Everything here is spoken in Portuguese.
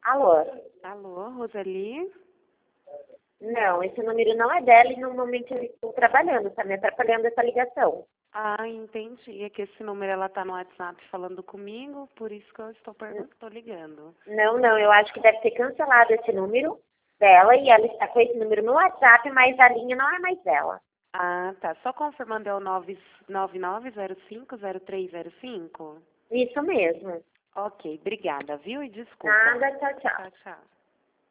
Alô? Alô, Roseli? Não, esse número não é dela e no momento eu estou trabalhando, tá me atrapalhando essa ligação. Ah, entendi. É que esse número ela tá no WhatsApp falando comigo, por isso que eu estou ligando. Não, eu acho que deve ter cancelado esse número dela e ela está com esse número no WhatsApp, mas a linha não é mais dela. Ah, tá. Só confirmando, é o 999050305? Isso mesmo. Ok, obrigada, viu? E desculpa. Nada, tchau, tchau. Tchau, tchau.